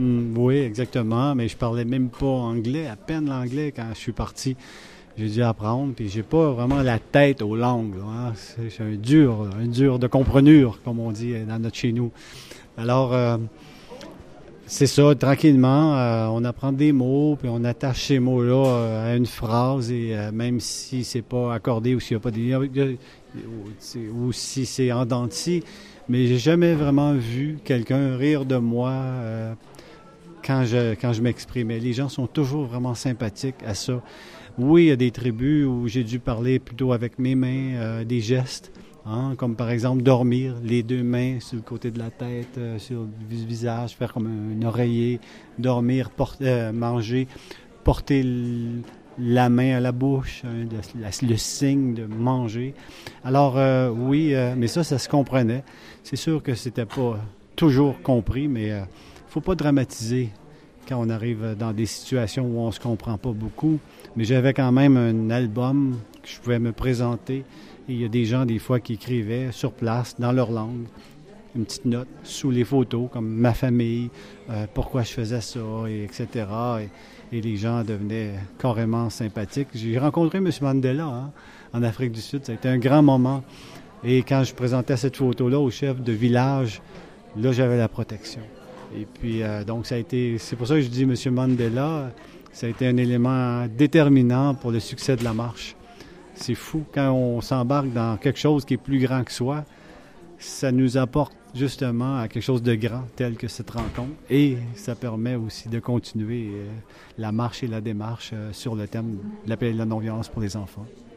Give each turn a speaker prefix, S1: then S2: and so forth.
S1: Oui, exactement, mais je parlais même pas anglais, à peine l'anglais quand je suis parti. J'ai dû apprendre, puis j'ai pas vraiment la tête aux langues, là, hein. C'est un dur de comprenure, comme on dit dans notre chez nous. Alors, c'est ça, tranquillement, on apprend des mots, puis on attache ces mots-là à une phrase, et même si c'est pas accordé ou s'il n'y a pas des... ou si c'est en dents de scie, mais j'ai jamais vraiment vu quelqu'un rire de moi quand je m'exprimais. Les gens sont toujours vraiment sympathiques à ça. Oui, il y a des tribus où j'ai dû parler plutôt avec mes mains, des gestes, hein, comme par exemple dormir, les deux mains sur le côté de la tête, sur le visage, faire comme un oreiller, dormir, manger, porter la main à la bouche, hein, le signe de manger. Alors oui, mais ça se comprenait. C'est sûr que c'était pas toujours compris, mais faut pas dramatiser quand on arrive dans des situations où on se comprend pas beaucoup. Mais j'avais quand même un album que je pouvais me présenter. Et il y a des gens, des fois, qui écrivaient sur place, dans leur langue, une petite note sous les photos, comme ma famille, pourquoi je faisais ça, et etc. Et les gens devenaient carrément sympathiques. J'ai rencontré M. Mandela, hein, en Afrique du Sud. Ça a été un grand moment. Et quand je présentais cette photo-là au chef de village, là, j'avais la protection. Et puis, donc, c'est pour ça que je dis M. Mandela, ça a été un élément déterminant pour le succès de la marche. C'est fou, quand on s'embarque dans quelque chose qui est plus grand que soi, ça nous apporte justement à quelque chose de grand, tel que cette rencontre. Et ça permet aussi de continuer la marche et la démarche sur le thème de la paix et de la non-violence pour les enfants.